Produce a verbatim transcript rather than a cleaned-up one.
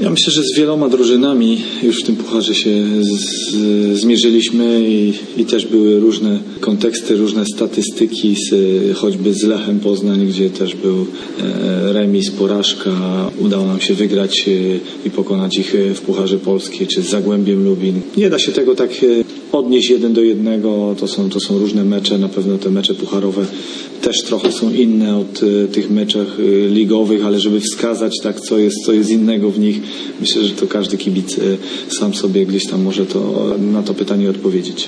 Ja myślę, że z wieloma drużynami już w tym pucharze się z, zmierzyliśmy i, i też były różne konteksty, różne statystyki, z, choćby z Lechem Poznań, gdzie też był e, remis, porażka. Udało nam się wygrać e, i pokonać ich w Pucharze Polski, czy z Zagłębiem Lubin. Nie da się tego tak e, odnieść jeden do jednego. To są, to są różne mecze. Na pewno te mecze pucharowe też trochę są inne od e, tych meczach e, ligowych, ale żeby wskazać tak, co jest, co jest innego w nich, myślę, że to każdy kibic sam sobie gdzieś tam może to, na to pytanie odpowiedzieć.